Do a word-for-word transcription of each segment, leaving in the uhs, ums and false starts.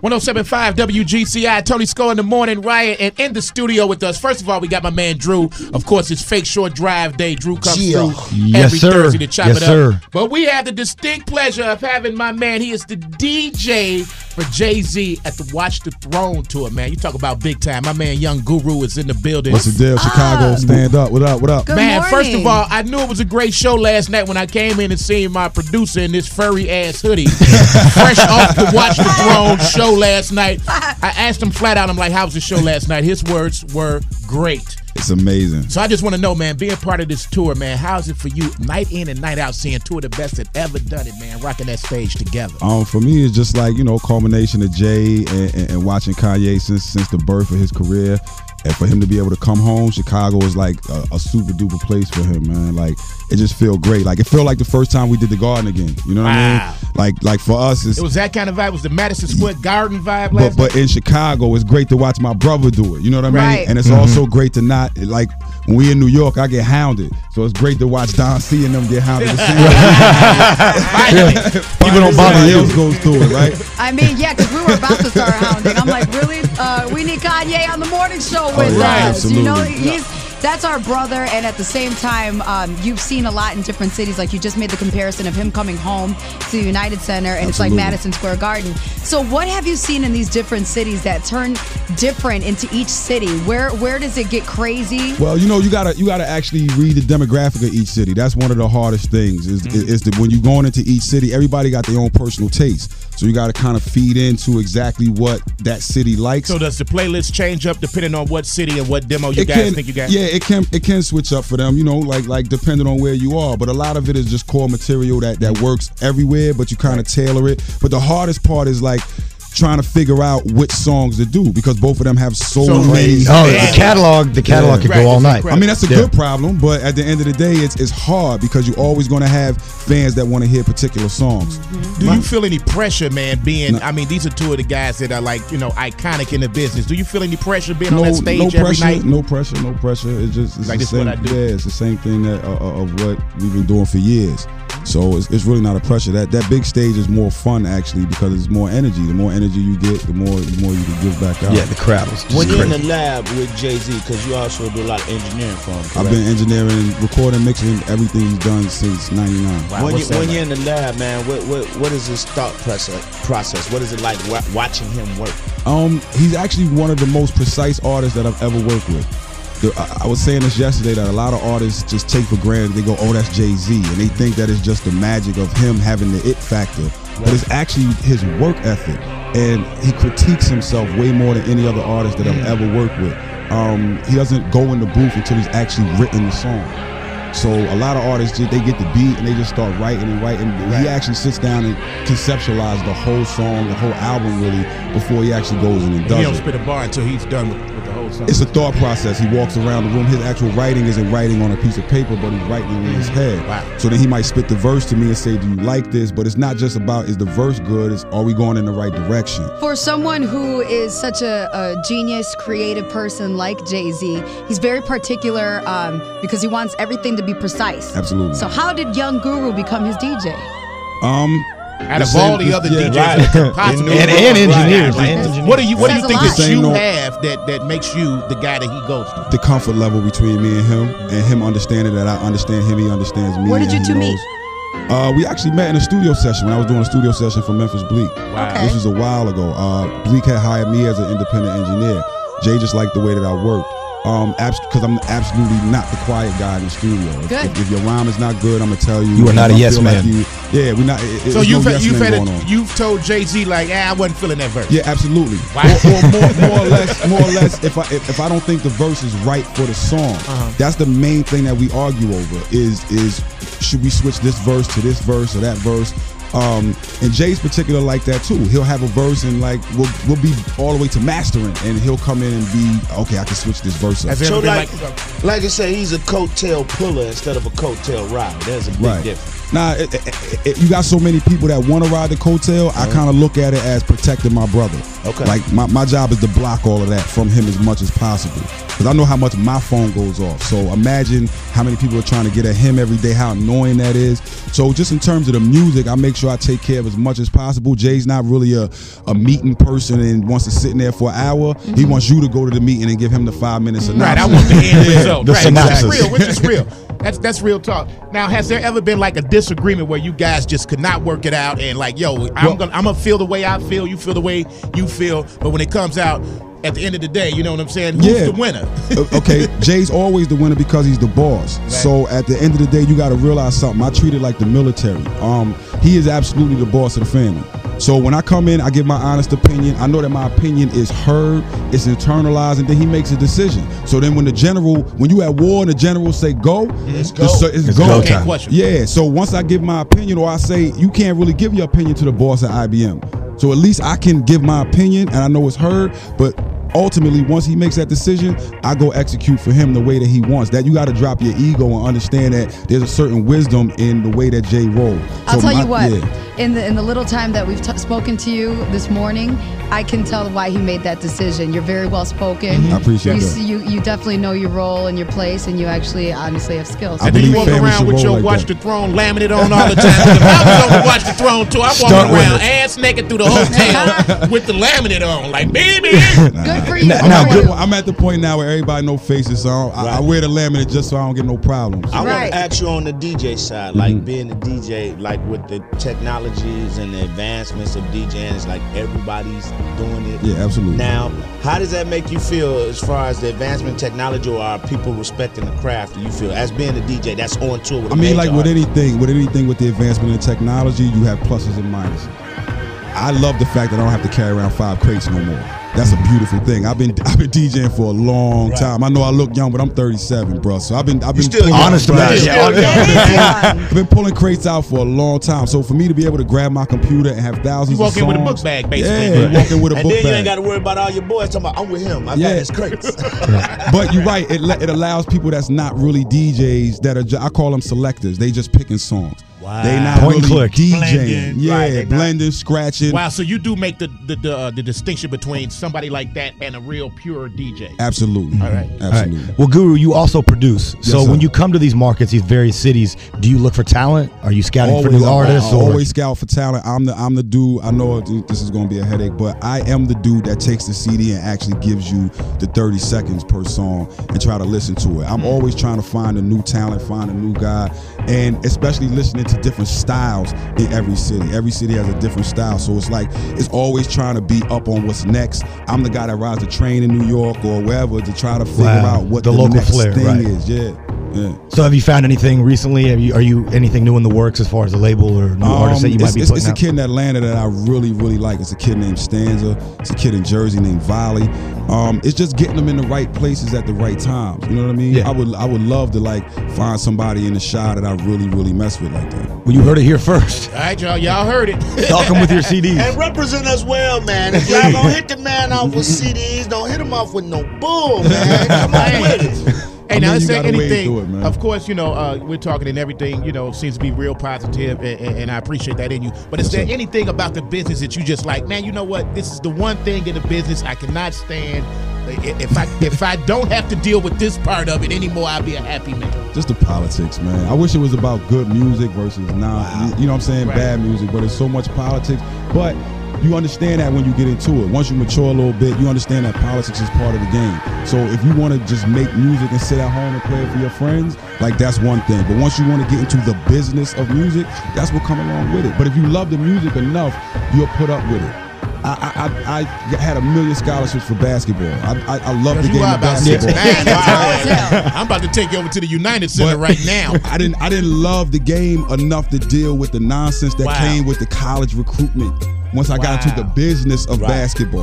one oh seven point five W G C I, Tony Sco in the Morning Riot, and in the studio with us, first of all, we got my man Drew. Of course, it's Fake Short Drive Day. Drew comes yeah. through yes, every sir. Thursday to chop yes, it up. Sir. But we have the distinct pleasure of having my man, he is the D J for Jay-Z at the Watch the Throne tour, man. You talk about big time. My man Young Guru is in the building. What's the deal? Chicago, stand up. What up, what up? Good man, morning. First of all, I knew it was a great show last night when I came in and seen my producer in this furry-ass hoodie, fresh off the Watch the Throne show last night. I asked him flat out, I'm like, how was the show last night? His words were great. It's amazing. So I just want to know, man, being part of this tour, man, how's it for you night in and night out seeing two of the best that ever done it, man, rocking that stage together? Um, for me, it's just like, you know, culmination of Jay and, and, and watching Kanye since since the birth of his career. And for him to be able to come home, Chicago is like a, a super duper place for him, man. Like, it just feel great. Like, it felt like the first time we did the Garden again. You know what wow. I mean? Like, like for us, it's, it was that kind of vibe. It was the Madison Square Garden vibe last but, but in Chicago, it's great to watch my brother do it. You know what I mean? Right. And it's mm-hmm. also great to not, like, when we in New York, I get hounded. So it's great to watch Don C and them get hounded. People don't bother you. Else goes through it, right? I mean, yeah, because we were about to start hounding. I'm like, really? Uh, we need Kanye on the morning show with Oh, yeah, us. absolutely. You know, he's that's our brother, and at the same time, um, you've seen a lot in different cities. Like you just made the comparison of him coming home to the United Center, and Absolutely. it's like Madison Square Garden. So, what have you seen in these different cities that turn different into each city? Where where does it get crazy? Well, you know, you gotta you gotta actually read the demographic of each city. That's one of the hardest things. Is mm-hmm. is that when you're going into each city, everybody got their own personal taste. So you got to kind of feed into exactly what that city likes. So does the playlist change up depending on what city and what demo you it guys can, think you got? Yeah, it can it can switch up for them, you know, like like depending on where you are. But a lot of it is just core material that, that works everywhere, but you kind of tailor it. But the hardest part is like trying to figure out which songs to do because both of them have so, So many. crazy. Oh, Yeah. the catalog, the catalog Yeah. could Right, go all it's night. incredible. I mean, that's a Yeah. good problem, but at the end of the day, it's it's hard because you're always going to have fans that want to hear particular songs. Do you feel any pressure, man, being, No. I mean, these are two of the guys that are like, you know, iconic in the business. Do you feel any pressure being No, on that stage no every pressure, night? no pressure, no pressure. It's just it's Like, the this is what same. I do. Yeah, it's the same thing that uh, uh, of what we've been doing for years. So it's, it's really not a pressure. That that big stage is more fun actually because it's more energy. The more energy you get, the more the more you can give back out. Yeah, the crowd was just When you're in crazy. the lab with Jay-Z, because you also do a lot of engineering for him, I've correct? been engineering, recording, mixing everything he's done since ninety-nine. Wow, when you, what's that when like? you're in the lab, man, what what what is his thought process? Process? What is it like wa- watching him work? Um, he's actually one of the most precise artists that I've ever worked with. The, I, I was saying this yesterday that a lot of artists just take for granted. They go, "Oh, that's Jay-Z," and they think that it's just the magic of him having the it factor. But it's actually his work ethic, and he critiques himself way more than any other artist that I've ever worked with. Um, he doesn't go in the booth until he's actually written the song. So a lot of artists, just, they get the beat and they just start writing and writing. He actually sits down and conceptualizes the whole song, the whole album really, before he actually goes in and does He don't it. spit a bar until he's done with, with the whole song. It's a thought process. He walks around the room. His actual writing isn't writing on a piece of paper, but he's writing in his head. Wow. So then he might spit the verse to me and say, "Do you like this?" But it's not just about is the verse good. It's are we going in the right direction? For someone who is such a, a genius, creative person like Jay-Z, he's very particular um, because he wants everything to be precise. Absolutely. So how did Young Guru become his D J? Um, Out of the all same- the other yeah, D Js right. that could possibly And- and engineers, Right. and engineers. What do you What do you Says a think lot. that you Same note. have that that makes you the guy that he goes to? the comfort level between me and him, and him understanding that I understand him, he understands me. Where did and you he two meet? knows. Uh, we actually met in a studio session when I was doing a studio session for Memphis Bleak. Wow. Okay. This was a while ago. Uh, Bleak had hired me as an independent engineer. Jay just liked the way that I worked. Um, because I'm absolutely not the quiet guy in the studio. If, Good. if, if your rhyme is not good, I'm gonna tell you. You are not a I yes feel like man. you- yeah, we're not. It, So it's you've no had, yes you've man had going a, on. you've told Jay-Z like, ah, I wasn't feeling that verse. Yeah, absolutely. Wow. Or, or more, more or less, more or less. If I if, if I don't think the verse is right for the song, Uh-huh. that's the main thing that we argue over. Is is should we switch this verse to this verse or that verse? Um, and Jay's particular like that too. He'll have a verse and like we'll we'll be all the way to mastering, and he'll come in and be okay. I can switch this verse up. Has there So ever been like, like, like I say, he's a coattail puller instead of a coattail rider. There's a big Right. difference. Nah, it, it, it, you got so many people that want to ride the coattail. I kind of look at it as protecting my brother. Okay. Like my, my job is to block all of that from him as much as possible. Because I know how much my phone goes off. So imagine how many people are trying to get at him every day, how annoying that is. So just in terms of the music, I make sure I take care of as much as possible. Jay's not really a, a meeting person and wants to sit in there for an hour. Mm-hmm. He wants you to go to the meeting and give him the five minutes synopsis. Right, I want the end Yeah, result. the Right, synopsis. which is real, which is real. That's that's real talk. Now, has there ever been like a disagreement where you guys just could not work it out and like, yo, I'm Well- gonna I'm gonna feel the way I feel, you feel the way you feel, but when it comes out at the end of the day, you know what I'm saying? Who's Yeah. the winner? Uh, okay, Jay's always the winner because he's the boss. Right. So at the end of the day, you got to realize something. I treat it like the military. Um, he is absolutely the boss of the family. So when I come in, I give my honest opinion. I know that my opinion is heard, it's internalized, and then he makes a decision. So then when the general, when you at war and the general say go, It's the go. so- it's, It's go. go Can't time. question. Yeah, so once I give my opinion, or I say you can't really give your opinion to the boss at I B M. So at least I can give my opinion, and I know it's heard, but ultimately, once he makes that decision, I go execute for him the way that he wants. That you got to drop your ego and understand that there's a certain wisdom in the way that Jay rolls. I'll So tell my- you what. yeah. In the in the little time that we've t- spoken to you this morning, I can tell why he made that decision. You're very well spoken. I appreciate you, that. see- you you definitely know your role and your place, and you actually honestly have skills. I And then you believe walk family around should with roll your like Watch that. the Throne laminate on all the time. If I was on the Watch the Throne too, I'm walking Stunt around with it. ass naked through the hotel with the laminate on, like baby. Good for you. Now- Good now, for I'm, you. at, I'm at the point now where everybody know faces, so I, don't- I, I Right. wear the laminate just so I don't get no problems. I want Right. to ask you on the D J side, like being a D J, like with the technologies and the advancements of DJing, it's like everybody's doing it. Yeah, absolutely. Now, how does that make you feel as far as the advancement in technology, or are people respecting the craft? Do you feel, as being a D J that's on tour with a I mean, major like with artist? anything, with anything with the advancement in technology, you have pluses and minuses. I love the fact that I don't have to carry around five crates no more. That's a beautiful thing. I've been I've been DJing for a long Right. time. I know I look young, but I'm thirty-seven, bro. So I've been I've You been still pulling, young, Honest bro. about it. You Yeah, still honest- young. I've been pulling crates out for a long time. So for me to be able to grab my computer and have thousands You walk of in with a songs, book bag, basically. Yeah, Right. walking with a And book then you bag. ain't got to worry about all your boys talking about, I'm with him. I Yeah. got his crates. But you're right. It, le- it allows people that's not really D Js that are. Ju- I call them selectors. They just picking songs. Wow. They not Point and really click. DJing. Blending. Yeah, Right, they not- blending, scratching. Wow, so you do make the the the, uh, the distinction between somebody like that and a real pure D J. Absolutely. All right. All right. Absolutely. Well, Guru, you also produce. So sir. when you come to these markets, these various cities, do you look for talent? Are you scouting for new I- artists? I, or always scout for talent. I'm the I'm the dude. I know this is going to be a headache, but I am the dude that takes the C D and actually gives you the thirty seconds per song and try to listen to it. I'm always trying to find a new talent, find a new guy, and especially listening to different styles in every city. Every city has a different style, so it's like it's always trying to be up on what's next. I'm the guy that rides the train in New York or wherever to try to figure Wow. out what The the, local next flair, thing right. is. Yeah, yeah. So have you found anything recently? Have you, are you anything new in the works as far as a label or new artists that you Um, might it's, be it's, putting it's a out? kid in Atlanta that I really, really like. It's a kid named Stanza. It's a kid in Jersey named Volley. Um, it's just getting them in the right places at the right times. You know what I mean? Yeah. I would, I would love to like find somebody in the shot that I really, really mess with like that. Well, you heard it here first. All right, y'all, y'all heard it. Talk 'em with your C Ds. And represent us well, man. If y'all gonna hit the man off with C Ds, don't hit him off with no bull, man. Come on with it. Hey, I now mean, let's you say gotta wade anything. through it, man. Of course, you know uh, we're talking and everything. You know, seems to be real positive, and, and, and I appreciate that in you. But is Yes, there sir. anything about the business that you just like, man? You know what? This is the one thing in the business I cannot stand. If I if I don't have to deal with this part of it anymore, I'll be a happy man. Just the politics, man. I wish it was about good music versus not, you, you know what I'm saying, Right. bad music, but it's so much politics. But you understand that when you get into it. Once you mature a little bit, you understand that politics is part of the game. So if you want to just make music and sit at home and play it for your friends, like that's one thing. But once you want to get into the business of music, that's what come along with it. But if you love the music enough, you'll put up with it. I, I, I, I had a million scholarships for basketball. I, I, I love the You game are of about six basketball. nine. Wow. I'm about to take you over to the United Center But- right now. I didn't I didn't love the game enough to deal with the nonsense that Wow. came with the college recruitment once I got Wow. into the business of Right. basketball.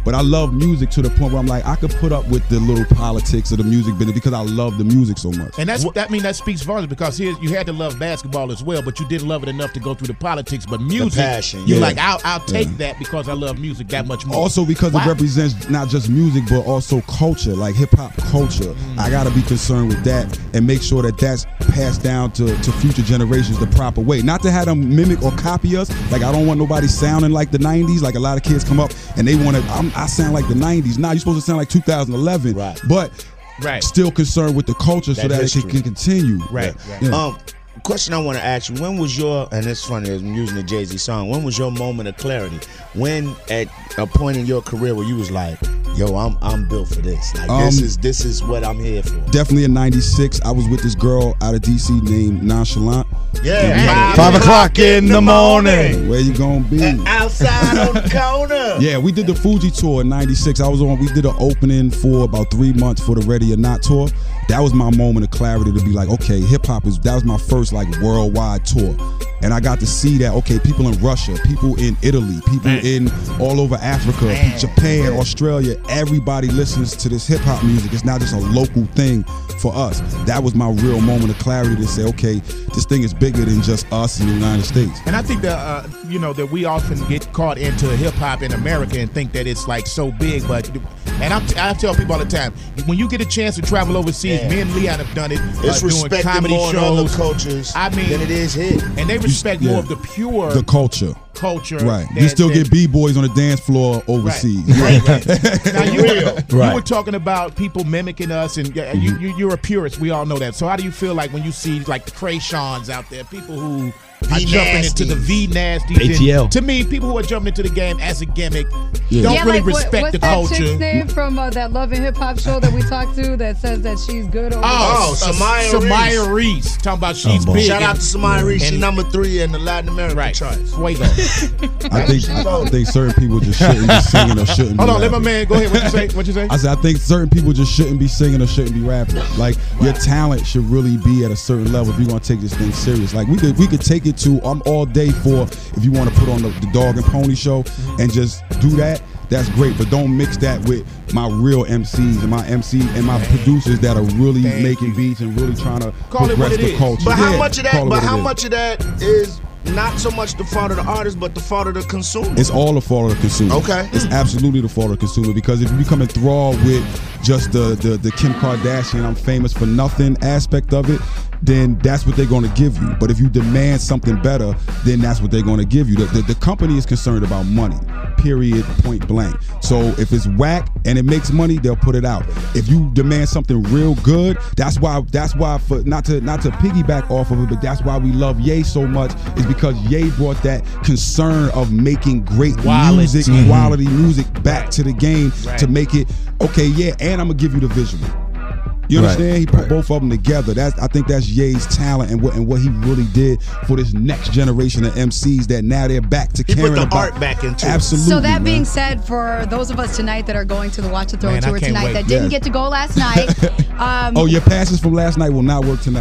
But I love music to the point where I'm like, I could put up with the little politics of the music business because I love the music so much. And that's that mean that speaks volumes because here you had to love basketball as well, but you didn't love it enough to go through the politics. But music, the passion, you're yeah. like, I'll, I'll take Yeah. that because I love music that much more. Also because Wow. it represents not just music but also culture, like hip hop culture. Mm. I gotta be concerned with that and make sure that that's passed down to, to future generations the proper way. Not to have them mimic or copy us. Like I don't want nobody sounding like the nineties. Like a lot of kids come up and they want to. I sound like the nineties. Nah, you're supposed to sound like two thousand eleven. Right. But Right. still concerned with the culture so That that history. it can, can continue. Right, right. Yeah. Um, question I want to ask you: when was your, and it's funny, I'm using the Jay-Z song. When was your moment of clarity? When at a point in your career where you was like, "Yo, I'm I'm built for this. Like this Um, is this is what I'm here for." Definitely in ninety-six, I was with this girl out of D C named Nonchalant. Yeah, Five o'clock in the morning. Where you gonna be? outside on the corner. Yeah, we did the Fuji tour in ninety-six. I was on, we did an opening for about three months for the Ready or Not tour. That was my moment of clarity to be like, okay, hip hop is, that was my first like worldwide tour. And I got to see that, okay, people in Russia, people in Italy, people Man. in all over Africa, Man. Japan, Australia, everybody listens to this hip hop music. It's not just a local thing for us. That was my real moment of clarity to say, okay, this thing is bigger than just us in the United States. And I think that uh, you know that we often get caught into hip hop in America and think that it's like so big, but and I'm, I tell people all the time, when you get a chance to travel overseas, Yeah. me and Leon have done it. It's uh, doing respected comedy more in shows. other cultures I mean, than it is here. and they respect yeah. more of the pure The culture. culture. Right. that- You still that- get B-boys on the dance floor overseas. Right, right. Now you, Real. you Right. were talking about people mimicking us, and uh, you, you, you're a purist. We all know that. So how do you feel like when you see like the Crayshawns out there, people who are jumping into the V nasties? A T L. And to me, people who are jumping into the game as a gimmick Yeah. don't yeah, really like what- respect what's the that culture. chick's name from uh, that Love and Hip Hop show that we talked to that says that she's good over Oh, Oh, uh, Samaya Samaya Reese. Talking about she's boy. big. Shout out to Samaya Reese. She and- number three in the Latin American Right. charts. Fuego. I think I think certain people just shouldn't be singing or shouldn't be Hold on, let my rapping. man go ahead. What you say? What you say? I said I think certain people just shouldn't be singing or shouldn't be rapping. Like your talent should really be at a certain level if you're gonna take this thing serious. Like we could we could take it to I'm all day for if you want to put on the, the Dog and Pony show and just do that. That's great, but don't mix that with my real M Cs and my M C and my producers that are really Thank making you. beats and really trying to Call it progress what it the is. culture. But how Yeah, much of that? call it But what it how is. much of that is not so much the fault of the artist, but the fault of the consumer? It's all the fault of the consumer. Okay. It's absolutely the fault of the consumer because if you become enthralled with just the, the, the Kim Kardashian, I'm famous for nothing aspect of it, then that's what they're going to give you. But if you demand something better, then that's what they're going to give you. The, the, the company is concerned about money, period, point blank. So if it's whack and it makes money, they'll put it out. If you demand something real good, that's why that's why for not to not to piggyback off of it, but that's why we love Ye so much is because Ye brought that concern of making great Quality. music, Mhm. quality music back to the game Right. to make it okay. Yeah, and I'm gonna give you the visual. You Right. understand? He put both of them together. That's I think that's Ye's talent and what and what he really did for this next generation of M Cs that now they're back to He put caring the about. art back into it. Absolutely. So that man. being said, for those of us tonight that are going to the Watch the Throne Man, I tour can't tonight wait. that didn't Yes. get to go last night, um, Oh, your passes from last night will not work tonight.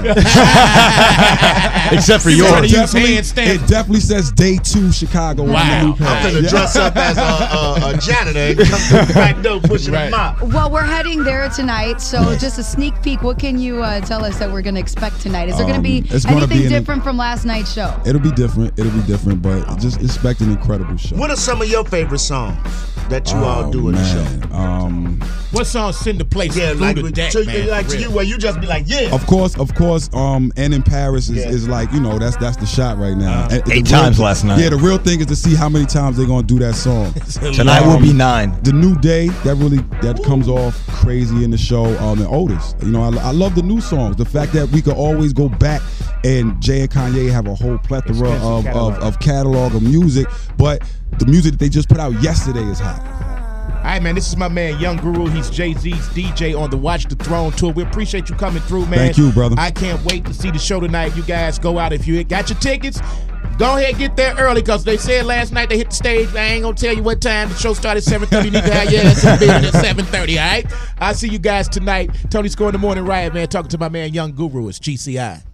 Except for He's yours. trying to use Definitely- hand stamp. it definitely says day two Chicago on Wow. the new I'm pass. I'm finna Yeah. dress up as a, a, a janitor and come through the back door pushing Right. a mop. well, we're heading there tonight. So just a sneak peek. What can you uh, tell us that we're going to expect tonight? Is there going to be Um, it's gonna anything be in a- different from last night's show? It'll be different. It'll be different, but just expect an incredible show. What are some of your favorite songs that you all Oh, do in the show? man. Um, What song send the place Yeah, through like, the with- deck, to, man? like for to real. you, where you just be like, yeah. Of course, of course, um, and in Paris is, Yeah. is like, you know, that's that's the shot right now. Uh, And the Eight real- times last night. Yeah, the real thing is to see how many times they're gonna do that song. Tonight will be nine. The New Day, that really that comes off crazy in the show. Um, and Otis, you know, I, I love the new songs. The fact that we could always go back and Jay and Kanye have a whole plethora Expensive of, catalog. of of catalog of music, but the music that they just put out yesterday is hot. All right, man, this is my man, Young Guru. He's Jay-Z's D J on the Watch the Throne tour. We appreciate you coming through, man. Thank you, brother. I can't wait to see the show tonight. You guys go out. If you got your tickets, go ahead and get there early because they said last night they hit the stage. I ain't going to tell you what time. The show started at seven thirty. You need to have your ass in the building at seven thirty, all right? I'll see you guys tonight. Tony Score in the Morning Riot, man. Talking to my man, Young Guru. It's G C I.